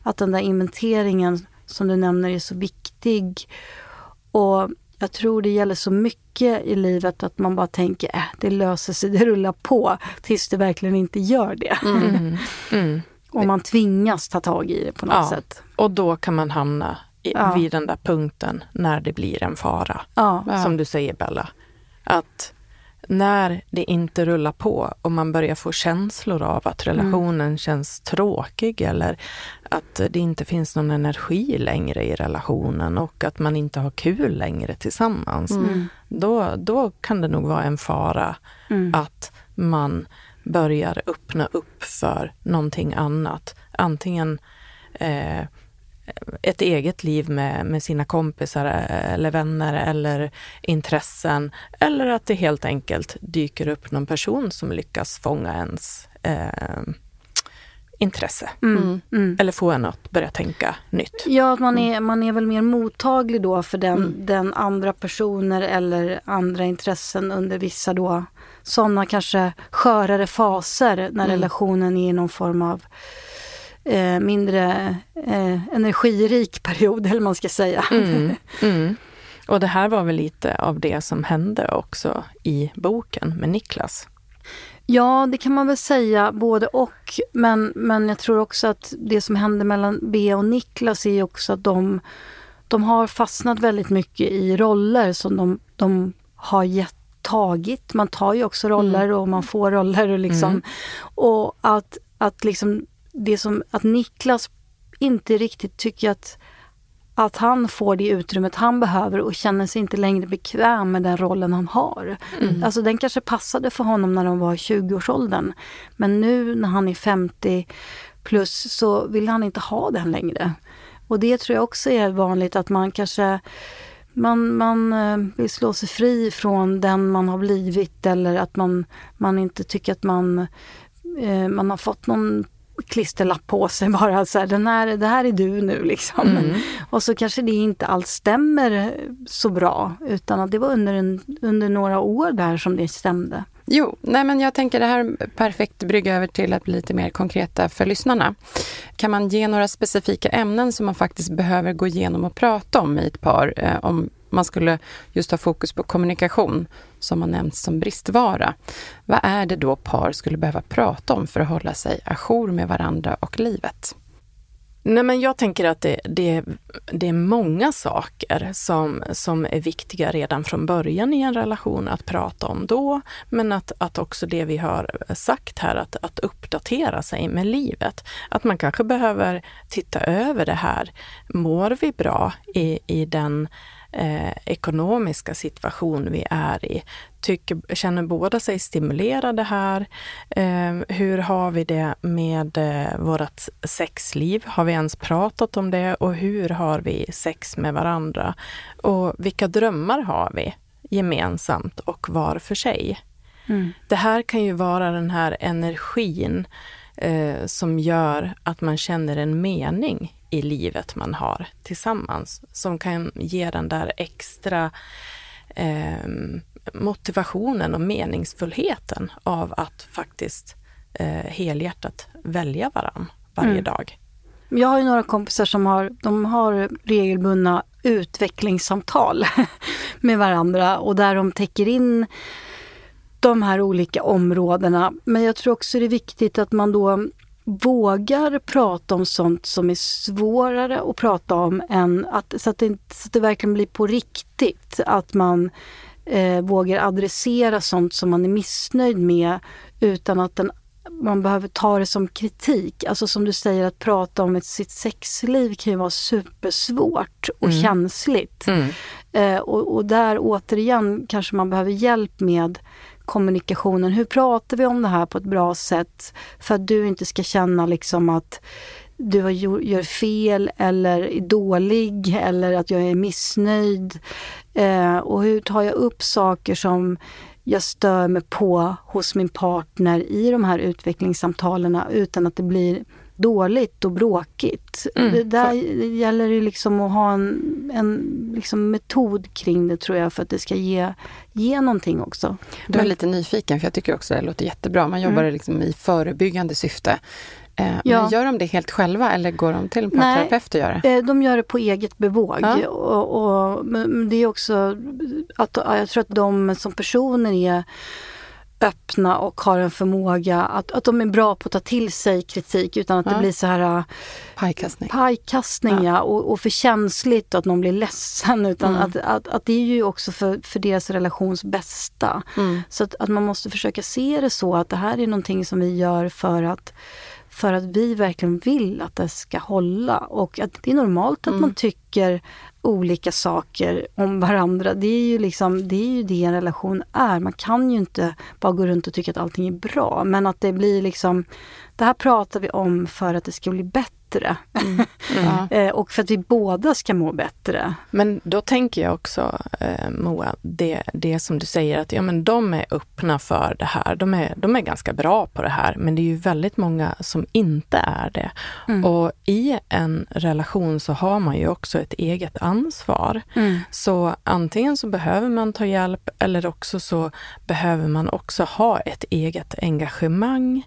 att den där inventeringen som du nämner är så viktig. Och jag tror det gäller så mycket i livet att man bara tänker, äh, det löser sig, det rullar på, tills det verkligen inte gör det. Mm. Mm. Och man tvingas ta tag i det på något ja. sätt. Och då kan man hamna i, ja. vid den där punkten när det blir en fara. Ja. Som du säger, Bella. Att när det inte rullar på och man börjar få känslor av att relationen mm. känns tråkig eller att det inte finns någon energi längre i relationen och att man inte har kul längre tillsammans. Mm. Då, då kan det nog vara en fara mm. att man börjar öppna upp för någonting annat. Antingen eh, ett eget liv med, med sina kompisar eller vänner eller intressen. Eller att det helt enkelt dyker upp någon person som lyckas fånga ens eh, intresse. Mm, mm. Eller få en att börja tänka nytt. Ja, att man är, man är väl mer mottaglig då för den, mm. den andra personer eller andra intressen under vissa då sådana kanske skörare faser när mm. relationen är i någon form av eh, mindre eh, energirik period, eller man ska säga. Mm. Mm. Och det här var väl lite av det som hände också i boken med Niklas. Ja, det kan man väl säga, både och. Men, men jag tror också att det som hände mellan Bea och Niklas är också att de, de har fastnat väldigt mycket i roller som de, de har gett, tagit. Man tar ju också roller mm. och man får roller. Och, liksom, mm. och att, att, liksom, det som, att Niklas inte riktigt tycker att att han får det utrymmet han behöver och känner sig inte längre bekväm med den rollen han har. Mm. Alltså den kanske passade för honom när de var i tjugoårsåldern. Men nu när han är femtio plus så vill han inte ha den längre. Och det tror jag också är vanligt, att man kanske man, man vill slå sig fri från den man har blivit, eller att man, man inte tycker att man, eh, man har fått någon klisterlapp på sig bara så här, den här, det här är du nu liksom. Mm. Och så kanske det inte alls stämmer så bra, utan att det var under, en, under några år där som det stämde. Jo, nej men jag tänker det här perfekt brygga över till att bli lite mer konkreta för lyssnarna. Kan man ge några specifika ämnen som man faktiskt behöver gå igenom och prata om i ett par, eh, om man skulle just ha fokus på kommunikation som har nämnts som bristvara? Vad är det då par skulle behöva prata om för att hålla sig ajour med varandra och livet? Nej, men jag tänker att det, det, det är många saker som, som är viktiga redan från början i en relation att prata om då. Men att, att också det vi har sagt här, att, att uppdatera sig med livet. Att man kanske behöver titta över det här. Mår vi bra i, i den eh, ekonomiska situation vi är i? Tycker, känner båda sig stimulerade här? Eh, hur har vi det med eh, vårt sexliv? Har vi ens pratat om det? Och hur har vi sex med varandra? Och vilka drömmar har vi gemensamt och var för sig? Mm. Det här kan ju vara den här energin eh, som gör att man känner en mening i livet man har tillsammans. Som kan ge den där extra eh, motivationen och meningsfullheten av att faktiskt eh, helhjärtat välja varann varje mm. dag. Jag har ju några kompisar som har, de har regelbundna utvecklingssamtal med varandra, och där de täcker in de här olika områdena. Men jag tror också det är viktigt att man då vågar prata om sånt som är svårare att prata om, än att, så, att det, så att det verkligen blir på riktigt. Att man eh, vågar adressera sånt som man är missnöjd med utan att den, man behöver ta det som kritik. Alltså som du säger, att prata om ett, sitt sexliv kan ju vara supersvårt och mm. känsligt. Mm. Eh, och, och där återigen kanske man behöver hjälp med kommunikationen. Hur pratar vi om det här på ett bra sätt för att du inte ska känna liksom att du gör fel eller är dålig eller att jag är missnöjd. Eh, och hur tar jag upp saker som jag stör mig på hos min partner i de här utvecklingssamtalen utan att det blir dåligt och bråkigt. Mm, det där för... gäller det liksom att ha en, en liksom metod kring det, tror jag, för att det ska ge, ge någonting också. Du är Men... lite nyfiken, för jag tycker också det låter jättebra. Man jobbar mm. liksom i förebyggande syfte. Eh, ja. Men gör de det helt själva eller går de till en parterapeut och gör det? De gör det på eget bevåg. Ja. Och, och, men det är också att jag tror att de som personer är öppna och har en förmåga att, att de är bra på att ta till sig kritik utan att ja. det blir så här pajkastning, pajkastning ja. och, och för känsligt och att någon blir ledsen, utan mm. att, att, att det är ju också för, för deras relations bästa. Mm. Så att, att man måste försöka se det så att det här är någonting som vi gör för att för att vi verkligen vill att det ska hålla, och att det är normalt att mm. man tycker olika saker om varandra. Det är ju liksom, det är ju det en relation är. Man kan ju inte bara gå runt och tycka att allting är bra, men att det blir liksom, det här pratar vi om för att det ska bli bättre. Mm. Mm. Och för att vi båda ska må bättre. Men då tänker jag också, eh, Moa, det, det som du säger att ja, men de är öppna för det här. De är, de är ganska bra på det här, men det är ju väldigt många som inte är det. Mm. Och i en relation så har man ju också ett eget ansvar. Mm. Så antingen så behöver man ta hjälp, eller också så behöver man också ha ett eget engagemang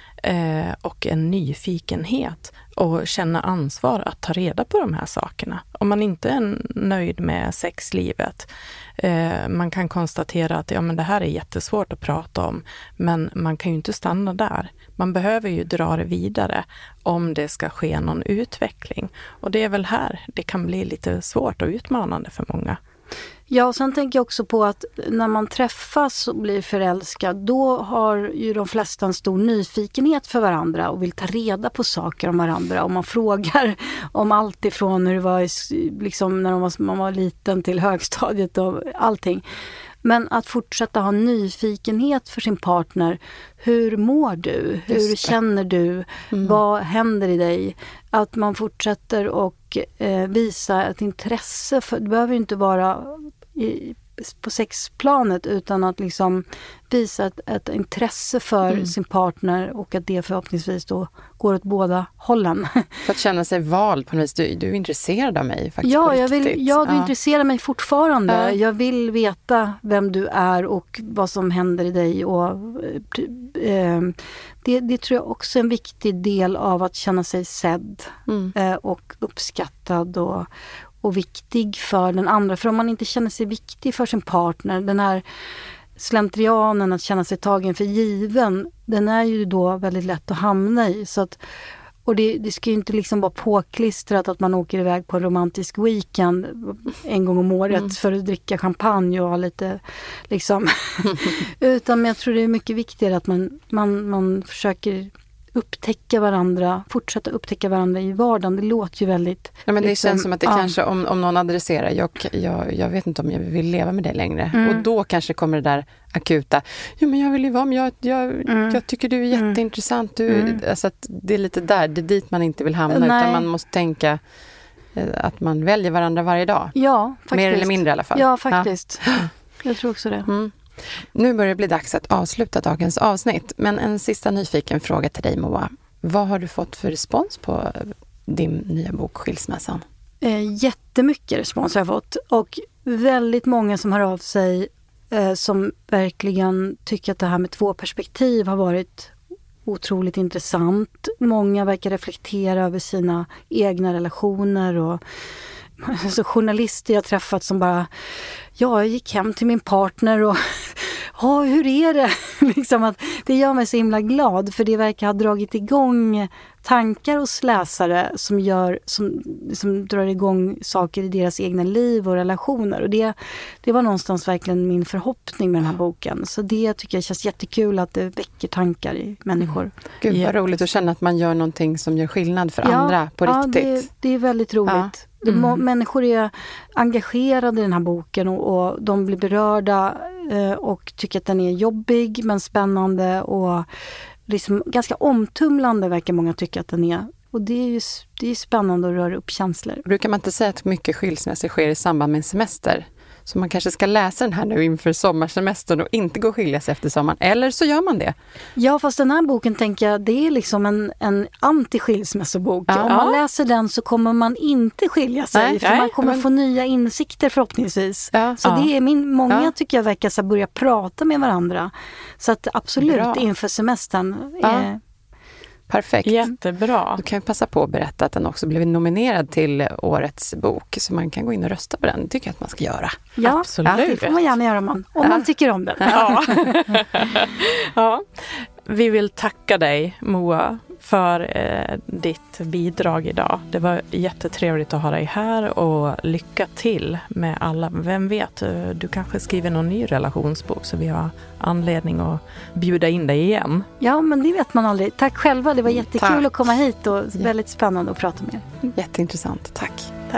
eh, och en nyfikenhet och känna ansvar att ta reda på de här sakerna. Om man inte är nöjd med sexlivet, eh, man kan konstatera att ja, men det här är jättesvårt att prata om, men man kan ju inte stanna där. Man behöver ju dra det vidare om det ska ske någon utveckling. Och det är väl här det kan bli lite svårt och utmanande för många. Ja, och sen tänker jag också på att när man träffas och blir förälskad, då har ju de flesta en stor nyfikenhet för varandra och vill ta reda på saker om varandra. Och man frågar om allt ifrån hur det var liksom, när man var, man var liten till högstadiet och allting. Men att fortsätta ha nyfikenhet för sin partner. Hur mår du? Hur känner du? Mm. Vad händer i dig? Att man fortsätter och eh, visa ett intresse. För, det behöver ju inte vara i, på sexplanet, utan att liksom visa ett, ett intresse för mm. sin partner, och att det förhoppningsvis då går åt båda hållen. För att känna sig vald på något vis. Du, du är intresserad av mig faktiskt. Ja, jag vill, ja du ja. intresserar mig fortfarande. Ja. Jag vill veta vem du är och vad som händer i dig. Och, eh, det, det tror jag också är en viktig del av att känna sig sedd mm. eh, och uppskattad och och viktig för den andra. För om man inte känner sig viktig för sin partner, den här slentrianen att känna sig tagen för given, den är ju då väldigt lätt att hamna i. Så att, och det, det ska ju inte liksom vara påklistrat att man åker iväg på en romantisk weekend en gång om året mm. för att dricka champagne och ha lite liksom. Utan jag tror det är mycket viktigare att man, man, man försöker upptäcka varandra, fortsätta upptäcka varandra i vardagen. Det låter ju väldigt... Ja, men det liksom, känns som att det ja. kanske, om, om någon adresserar, jag, jag, jag vet inte om jag vill leva med dig längre. Mm. Och då kanske kommer det där akuta, ja men jag vill ju vara med, jag, jag, mm. jag tycker du är jätteintressant. Du, mm. alltså att det är lite där, det är dit man inte vill hamna, Nej. utan man måste tänka att man väljer varandra varje dag. Ja, faktiskt. Mer eller mindre i alla fall. Ja, faktiskt. Ja. Jag tror också det. Mm. Nu börjar det bli dags att avsluta dagens avsnitt. Men en sista nyfiken fråga till dig, Moa. Vad har du fått för respons på din nya bok Skilsmässan? Eh, jättemycket respons har jag fått. Och väldigt många som hör av sig eh, som verkligen tycker att det här med två perspektiv har varit otroligt intressant. Många verkar reflektera över sina egna relationer och alltså journalister jag träffat som bara, ja, jag gick hem till min partner och ja, hur är det? liksom att det gör mig så himla glad, för det verkar ha dragit igång tankar hos läsare som gör som, som drar igång saker i deras egna liv och relationer, och det, det var någonstans verkligen min förhoppning med den här boken. Så det tycker jag känns jättekul, att det väcker tankar i människor. Mm. Gud vad roligt att känna att man gör någonting som gör skillnad för ja, andra på ja, riktigt. Det, det är väldigt roligt. Ja. Mm. Människor är engagerade i den här boken och, och de blir berörda eh, och tycker att den är jobbig men spännande och liksom ganska omtumlande, verkar många tycka att den är. Och det är ju det är spännande att röra upp känslor. Brukar man inte säga att mycket skilsmässor sker i samband med en semester? Så man kanske ska läsa den här nu inför sommarsemestern och inte gå och skilja sig efter sommaren. Eller så gör man det. Ja, fast den här boken tänker jag, det är liksom en, en anti-skilsmässobok. Ja. Om man läser den så kommer man inte skilja sig. Nej, för nej, man kommer men... få nya insikter förhoppningsvis. Ja. Så Ja. det är min, många Ja. tycker jag verkar så börja prata med varandra. Så att absolut Bra. inför semestern. Ja. Eh, Perfekt. Jättebra. Du kan ju passa på att berätta att den också blev nominerad till årets bok. Så man kan gå in och rösta på den. Det tycker jag att man ska göra. Ja, absolut. Det får man gärna göra om man, om Ja. man tycker om den. Ja. Ja. Vi vill tacka dig, Moa, för eh, ditt bidrag idag. Det var jättetrevligt att ha dig här och lycka till med alla. Vem vet, du kanske skriver någon ny relationsbok så vi har anledning att bjuda in dig igen. Ja, men det vet man aldrig. Tack själva, det var jättekul Tack. att komma hit och väldigt spännande att prata med er. Jätteintressant. Tack. Tack.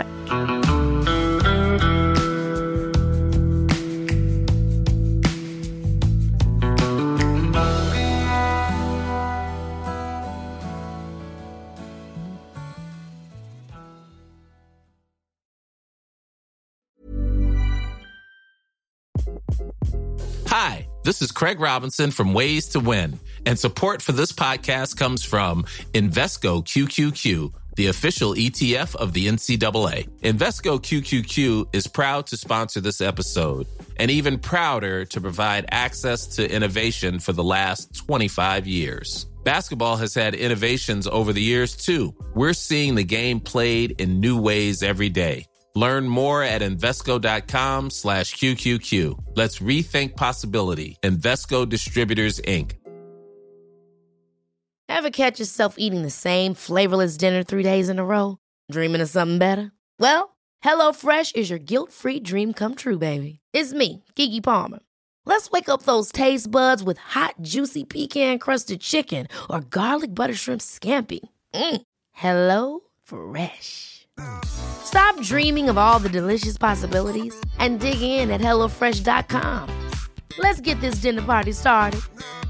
Hi, this is Craig Robinson from Ways to Win, and support for this podcast comes from Invesco Q Q Q, the official E T F of the N C double A. Invesco Q Q Q is proud to sponsor this episode, and even prouder to provide access to innovation for the last twenty-five years. Basketball has had innovations over the years, too. We're seeing the game played in new ways every day. Learn more at Invesco.com slash QQQ. Let's rethink possibility. Invesco Distributors, Incorporated. Ever catch yourself eating the same flavorless dinner three days in a row? Dreaming of something better? Well, HelloFresh is your guilt-free dream come true, baby. It's me, Keke Palmer. Let's wake up those taste buds with hot, juicy pecan-crusted chicken or garlic butter shrimp scampi. Mm. Hello Fresh. Stop dreaming of all the delicious possibilities and dig in at hello fresh dot com. Let's get this dinner party started.